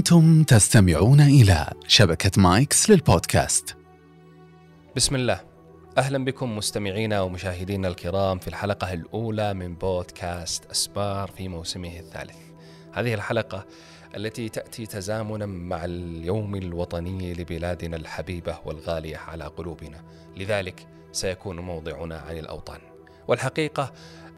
أنتم تستمعون إلى شبكة مايكس للبودكاست. بسم الله، أهلا بكم مستمعينا ومشاهدينا الكرام في الحلقة الأولى من بودكاست أسبار في موسمه الثالث. هذه الحلقة التي تأتي تزامنا مع اليوم الوطني لبلادنا الحبيبة والغالية على قلوبنا، لذلك سيكون موضوعنا عن الأوطان. والحقيقة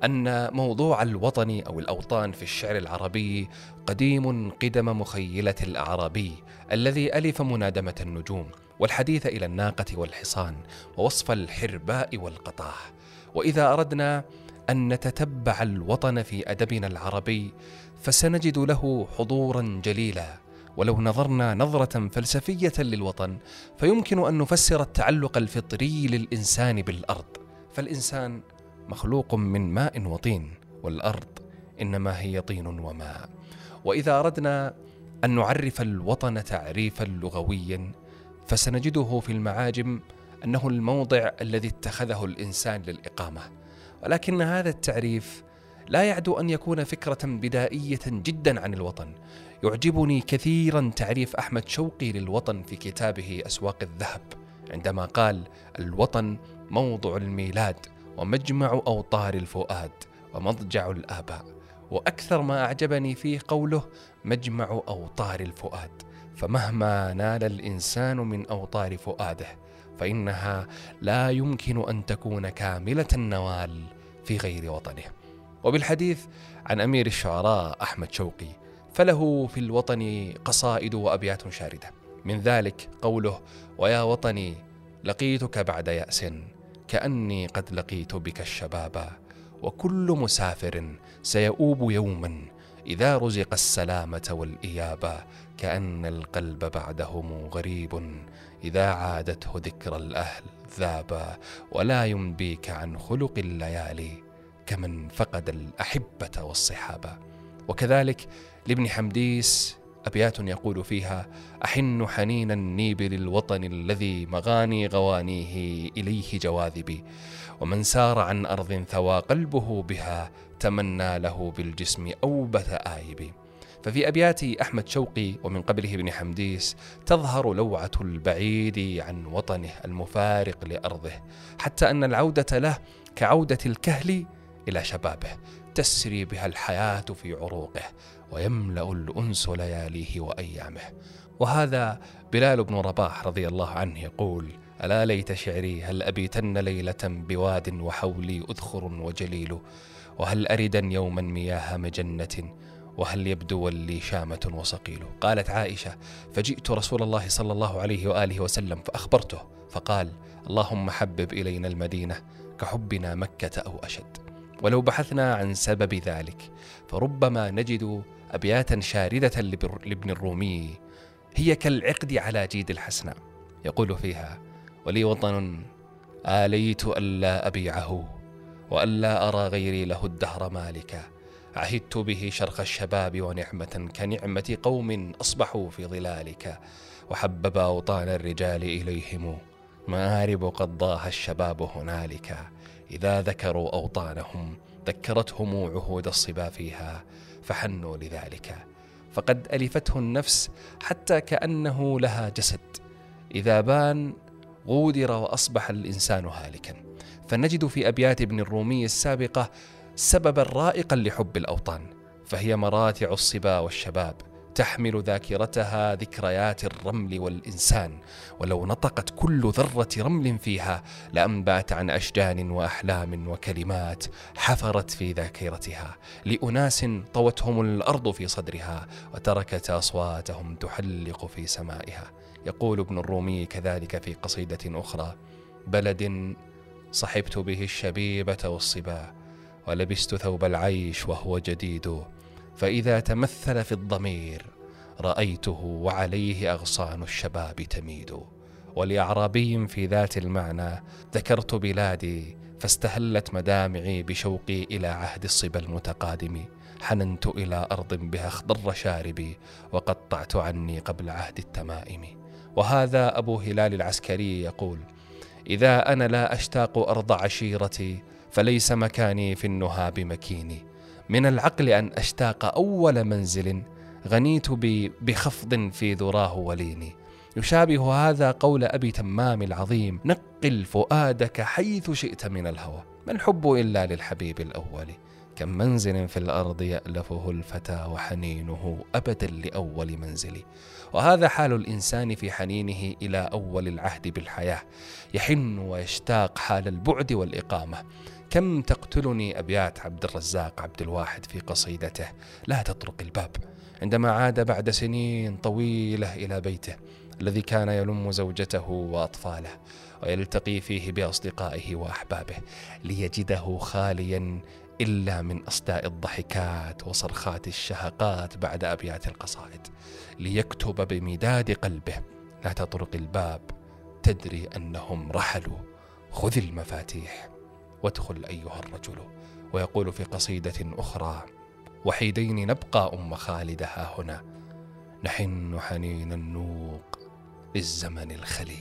أن موضوع الوطن أو الأوطان في الشعر العربي قديم قدم مخيلة الأعرابي الذي ألف منادمة النجوم والحديث إلى الناقة والحصان ووصف الحرباء والقطاح. وإذا أردنا أن نتتبع الوطن في أدبنا العربي فسنجد له حضورا جليلا. ولو نظرنا نظرة فلسفية للوطن فيمكن أن نفسر التعلق الفطري للإنسان بالأرض، فالإنسان مخلوق من ماء وطين، والأرض إنما هي طين وماء. وإذا أردنا أن نعرف الوطن تعريفا لغويا فسنجده في المعاجم أنه الموضع الذي اتخذه الإنسان للإقامة، ولكن هذا التعريف لا يعدو أن يكون فكرة بدائية جدا عن الوطن. يعجبني كثيرا تعريف أحمد شوقي للوطن في كتابه أسواق الذهب، عندما قال: الوطن موضع الميلاد ومجمع أوطار الفؤاد ومضجع الآباء. وأكثر ما أعجبني فيه قوله مجمع أوطار الفؤاد، فمهما نال الإنسان من أوطار فؤاده فإنها لا يمكن أن تكون كاملة النوال في غير وطنه. وبالحديث عن أمير الشعراء أحمد شوقي فله في الوطن قصائد وأبيات شاردة، من ذلك قوله: ويا وطني لقيتك بعد يأس كأني قد لقيت بك الشبابا، وكل مسافر سيؤوب يوما إذا رزق السلامة والإيابا، كأن القلب بعدهم غريب إذا عادته ذكر الأهل ذابا، ولا ينبيك عن خلق الليالي كمن فقد الأحبة والصحابة. وكذلك لابن حمديس أبيات يقول فيها: أحن حنين النيب للوطن الذي مغاني غوانيه إليه جواذبي، ومن سار عن أرض ثوى قلبه بها تمنى له بالجسم أوبة آيب. ففي أبيات أحمد شوقي ومن قبله ابن حمديس تظهر لوعة البعيد عن وطنه المفارق لأرضه، حتى أن العودة له كعودة الكهل إلى شبابه، تسري بها الحياة في عروقه ويملأ الأنس لياليه وأيامه. وهذا بلال بن رباح رضي الله عنه يقول: ألا ليت شعري هل أبيتن ليلة بواد وحولي أذخر وجليل، وهل أردا يوما مياه مجنة، وهل يبدو لي شامة وصقيل. قالت عائشة: فجئت رسول الله صلى الله عليه وآله وسلم فأخبرته فقال: اللهم حبب إلينا المدينة كحبنا مكة أو أشد. ولو بحثنا عن سبب ذلك فربما نجد أبياتا شاردة لابن الرومي هي كالعقد على جيد الحسناء، يقول فيها: ولي وطن آليت ألا أبيعه وألا أرى غيري له الدهر مالكا، عهدت به شرخ الشباب ونعمة كنعمة قوم أصبحوا في ظلالك، وحبب أوطان الرجال إليهم مآرب قد ضاها الشباب هنالك، إذا ذكروا أوطانهم ذكرتهم عهود الصبا فيها فحنوا لذلك، فقد ألفته النفس حتى كأنه لها جسد، إذا بان غودر وأصبح الإنسان هالكا. فنجد في أبيات ابن الرومي السابقة سببا رائقا لحب الأوطان، فهي مراتع الصبا والشباب تحمل ذاكرتها ذكريات الرمل والإنسان، ولو نطقت كل ذرة رمل فيها لأنبأت عن أشجان وأحلام وكلمات حفرت في ذاكرتها لأناس طوتهم الأرض في صدرها وتركت أصواتهم تحلق في سمائها. يقول ابن الرومي كذلك في قصيدة أخرى: بلد صحبت به الشبيبة والصبا ولبست ثوب العيش وهو جديد، فإذا تمثل في الضمير رأيته وعليه أغصان الشباب تميد. ولأعرابي في ذات المعنى: ذكرت بلادي فاستهلت مدامعي بشوقي إلى عهد الصبا المتقادم، حننت إلى أرض بها اخضر شاربي وقطعت عني قبل عهد التمائم. وهذا أبو هلال العسكري يقول: إذا أنا لا أشتاق أرض عشيرتي فليس مكاني في النهى بمكيني، من العقل أن أشتاق أول منزل غنيت بخفض في ذراه وليني. يشابه هذا قول أبي تمام العظيم: نقل فؤادك حيث شئت من الهوى، ما الحب إلا للحبيب الأول، كم منزل في الأرض يألفه الفتى وحنينه أبدا لأول منزل. وهذا حال الإنسان في حنينه إلى أول العهد بالحياة، يحن ويشتاق حال البعد والإقامة. كم تقتلني أبيات عبد الرزاق عبد الواحد في قصيدته لا تطرق الباب، عندما عاد بعد سنين طويلة إلى بيته الذي كان يلم زوجته وأطفاله ويلتقي فيه بأصدقائه وأحبابه، ليجده خاليا إلا من أصداء الضحكات وصرخات الشهقات بعد أبيات القصائد، ليكتب بمداد قلبه: لا تطرق الباب، تدري أنهم رحلوا، خذ المفاتيح وادخل أيها الرجل. ويقول في قصيدة أخرى: وحيدين نبقى أم خالد ها هنا، نحن حنين النوق للزمن الخلي.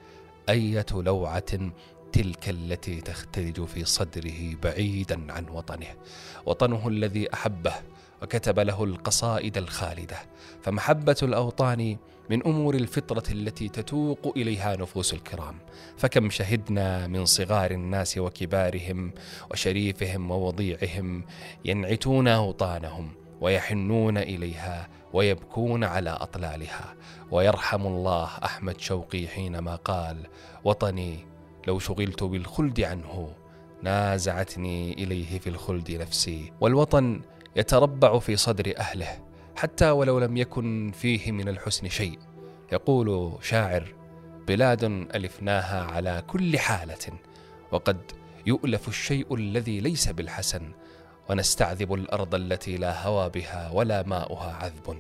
أية لوعة تلك التي تختلج في صدره بعيدا عن وطنه، وطنه الذي أحبه وكتب له القصائد الخالدة. فمحبة الأوطان من أمور الفطرة التي تتوق إليها نفوس الكرام، فكم شهدنا من صغار الناس وكبارهم وشريفهم ووضيعهم ينعتون أوطانهم ويحنون إليها ويبكون على أطلالها. ويرحم الله أحمد شوقي حينما قال: وطني لو شغلت بالخلد عنه نازعتني إليه في الخلد نفسي. والوطن يتربع في صدر أهله حتى ولو لم يكن فيه من الحسن شيء. يقول شاعر: بلاد ألفناها على كل حالة، وقد يؤلف الشيء الذي ليس بالحسن، ونستعذب الأرض التي لا هوى بها ولا ماؤها عذب،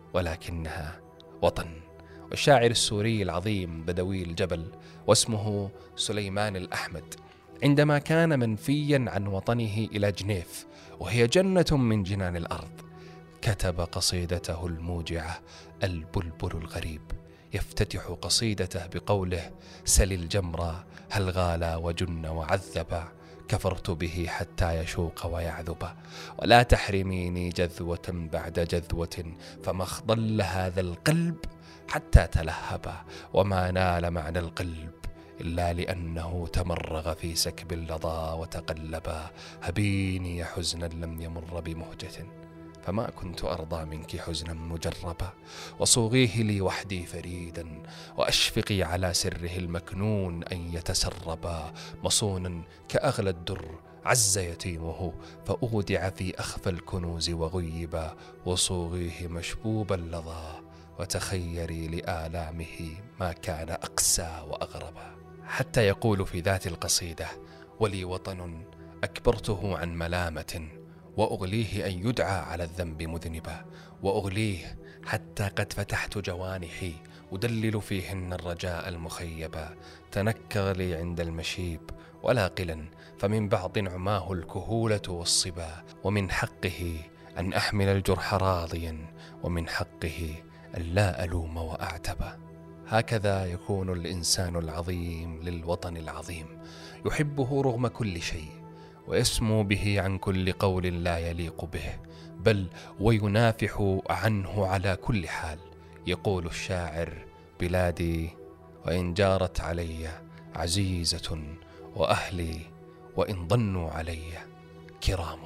ولكنها وطن. والشاعر السوري العظيم بدوي الجبل واسمه سليمان الأحمد، عندما كان منفيا عن وطنه إلى جنيف وهي جنة من جنان الأرض، كتب قصيدته الموجعة البلبل الغريب، يفتتح قصيدته بقوله: سل الجمر هل غالى وجن وعذب، كفرت به حتى يشوق ويعذب، ولا تحرميني جذوة بعد جذوة، فما اخضل هذا القلب حتى تلهب، وما نال معنى القلب إلا لأنه تمرغ في سكب اللظى وتقلب. هبيني حزنا لم يمر بمهجة، فما كنت أرضى منك حزنا مجربا، وصوغيه لي وحدي فريدا، وأشفقي على سره المكنون أن يتسربا، مصونا كأغلى الدر عز يتيمه، فأودع في أخفى الكنوز وغيبا، وصوغيه مشبوب اللظى، وتخيري لآلامه ما كان أقسى وأغربا. حتى يقول في ذات القصيدة: ولي وطن أكبرته عن ملامة، وأغليه أن يدعى على الذنب مذنبا، وأغليه حتى قد فتحت جوانحي أدلل فيهن الرجاء المخيبا، تنكر لي عند المشيب ولا قلا، فمن بعض نعماه الكهولة والصبا، ومن حقه أن أحمل الجرح راضيا، ومن حقه أن لا ألوم وأعتبا. هكذا يكون الإنسان العظيم للوطن العظيم، يحبه رغم كل شيء، ويسمو به عن كل قول لا يليق به، بل وينافح عنه على كل حال. يقول الشاعر: بلادي وإن جارت علي عزيزة، وأهلي وإن ضنوا علي كرام.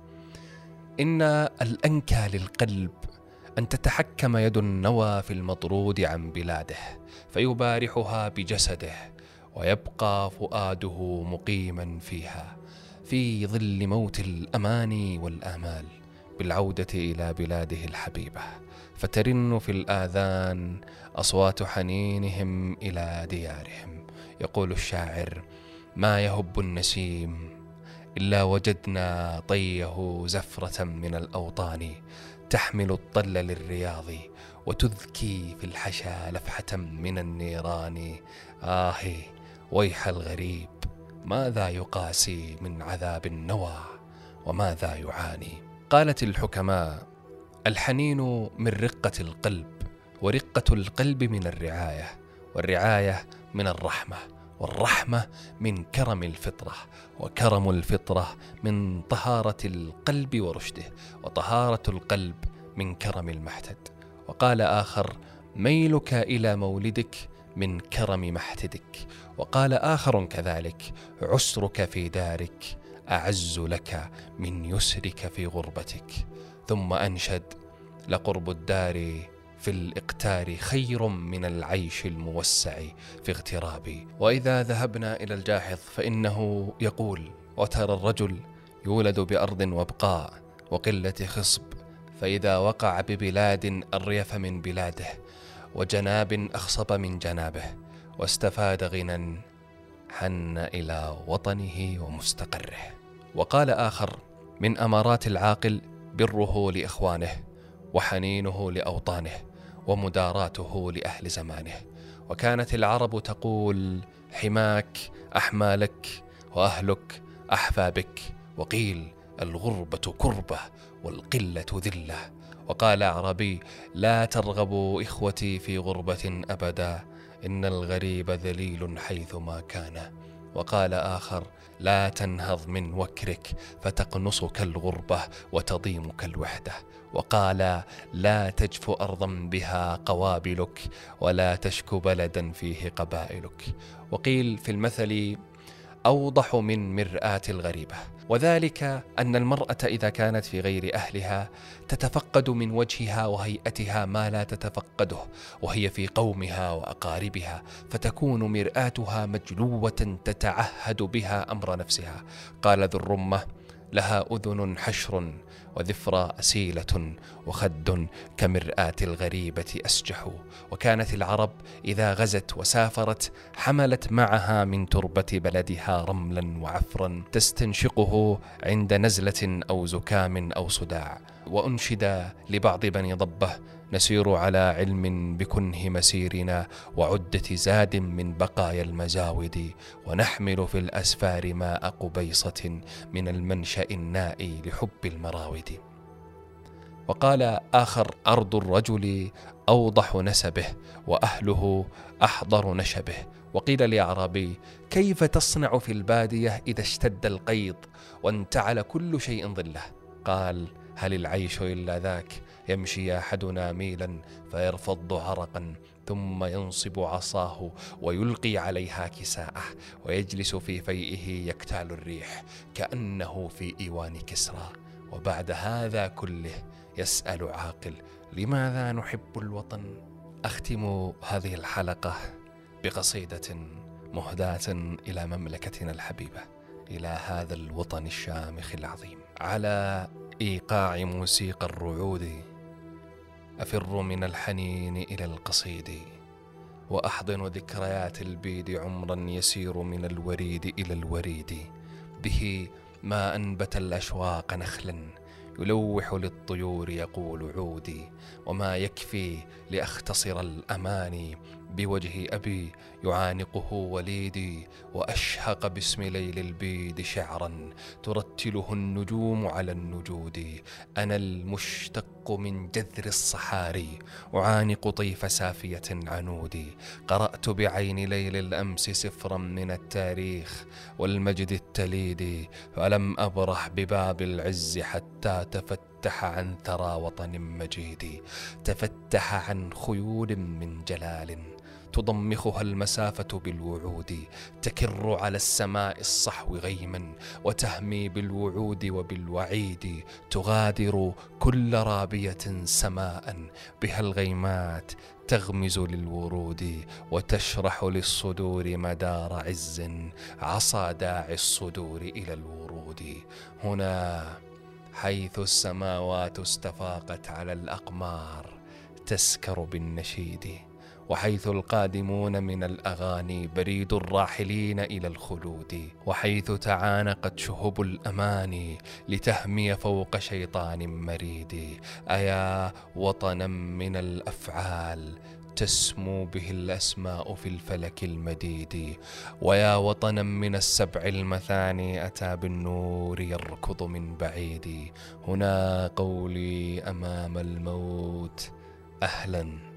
إن الأنكى للقلب أن تتحكم يد النوى في المطرود عن بلاده، فيبارحها بجسده، ويبقى فؤاده مقيما فيها في ظل موت الأماني والآمال بالعودة إلى بلاده الحبيبة، فترن في الآذان أصوات حنينهم إلى ديارهم. يقول الشاعر: ما يهب النسيم إلا وجدنا طيه زفرة من الأوطان، تحمل الطل للرياض وتذكي في الحشا لفحة من النيران. آهي ويح الغريب، ماذا يقاسي من عذاب النوى وماذا يعاني. قالت الحكماء: الحنين من رقة القلب، ورقة القلب من الرعاية، والرعاية من الرحمة، والرحمة من كرم الفطرة، وكرم الفطرة من طهارة القلب ورشده، وطهارة القلب من كرم المحتد. وقال آخر: ميلك إلى مولدك من كرم محتدك. وقال آخر كذلك: عسرك في دارك أعز لك من يسرك في غربتك. ثم أنشد: لقرب الدار في الإقتار خير من العيش الموسع في اغترابي. وإذا ذهبنا إلى الجاحظ فإنه يقول: وترى الرجل يولد بأرض وبقاء وقلة خصب، فإذا وقع ببلاد أريف من بلاده وجناب أخصب من جنابه واستفاد غنى حن إلى وطنه ومستقره. وقال آخر: من أمارات العاقل بره لإخوانه وحنينه لأوطانه ومداراته لأهل زمانه. وكانت العرب تقول: حماك أحمى لك وأهلك أحفى بك. وقيل: الغربة كربة والقلة ذلة. وقال أعرابي: لا ترغبوا إخوتي في غربة أبدا، إن الغريب ذليل حيثما كان. وقال آخر: لا تنهض من وكرك فتقنصك الغربة وتضيمك الوحدة. وقال: لا تجف أرضا بها قوابلك ولا تشك بلدا فيه قبائلك. وقيل في المثل: أوضح من مرآة الغريبة، وذلك أن المرأة إذا كانت في غير أهلها تتفقد من وجهها وهيئتها ما لا تتفقده وهي في قومها وأقاربها، فتكون مرآتها مجلوة تتعهد بها أمر نفسها. قال ذو الرمة: لها أذن حشر وذفرى أسيلة وخد كمرآة الغريبة أسجح. وكانت العرب إذا غزت وسافرت حملت معها من تربة بلدها رملا وعفرا تستنشقه عند نزلة أو زكام أو صداع. وأنشد لبعض بني ضبة: نسير على علم بكنه مسيرنا وعدة زاد من بقايا المزاود، ونحمل في الأسفار ماء قبيصة من المنشأ النائي لحب المراود. وقال آخر: أرض الرجل أوضح نسبه وأهله أحضر نشبه. وقيل لأعرابي: كيف تصنع في البادية إذا اشتد القيض وانتعل كل شيء ظله؟ قال: هل العيش إلا ذاك؟ يمشي أحدنا ميلا فيرفض عرقا ثم ينصب عصاه ويلقي عليها كساءه ويجلس في فيئه يكتال الريح كأنه في إيوان كسرى. وبعد هذا كله يسأل عاقل: لماذا نحب الوطن؟ أختم هذه الحلقة بقصيدة مهداة إلى مملكتنا الحبيبة، إلى هذا الوطن الشامخ العظيم. على إيقاع موسيقى الرعود أفر من الحنين إلى القصيد، وأحضن ذكريات البيد عمرا يسير من الوريد إلى الوريد. به ما أنبت الأشواق نخلا يلوح للطيور يقول عودي، وما يكفي لأختصر الأماني بوجه أبي يعانقه وليدي، وأشهق باسم ليل البيد شعرا ترتله النجوم على النجود. أنا المشتق من جذر الصحاري أعانق طيف سافية عنودي. قرأت بعين ليل الأمس سفرا من التاريخ والمجد التليدي، فلم أبرح بباب العز حتى تفتح عن ثرى وطن مجيد، تفتح عن خيول من جلال تضمخها المسافة بالوعود، تكر على السماء الصحو غيما وتهمي بالوعود وبالوعيد، تغادر كل رابية سماء بها الغيمات تغمز للورود، وتشرح للصدور مدار عز عصى داعي الصدور إلى الورود. هنا حيث السماوات استفاقت على الأقمار تسكر بالنشيد، وحيث القادمون من الأغاني بريد الراحلين إلى الخلود، وحيث تعانقت شهب الأماني لتهمي فوق شيطان مريد. أيا وطنا من الأفعال تسمو به الأسماء في الفلك المديد، ويا وطنا من السبع المثاني أتى بالنور يركض من بعيد. هنا قولي أمام الموت: أهلا،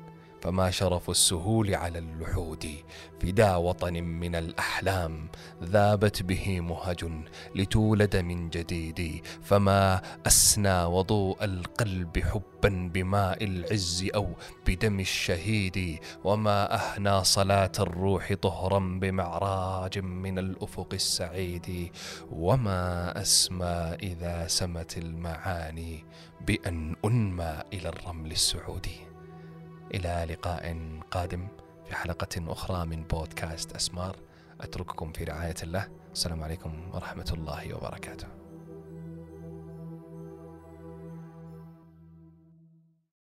فما شرف السهول على اللحود. فدا وطن من الأحلام ذابت به مهج لتولد من جديد. فما أسنى وضوء القلب حبا بماء العز أو بدم الشهيد. وما أهنى صلاة الروح طهرا بمعراج من الأفق السعيد. وما أسمى إذا سمت المعاني بأن أنمى إلى الرمل السعودي. إلى لقاء قادم في حلقة أخرى من بودكاست أسمار. أترككم في رعاية الله. السلام عليكم ورحمة الله وبركاته.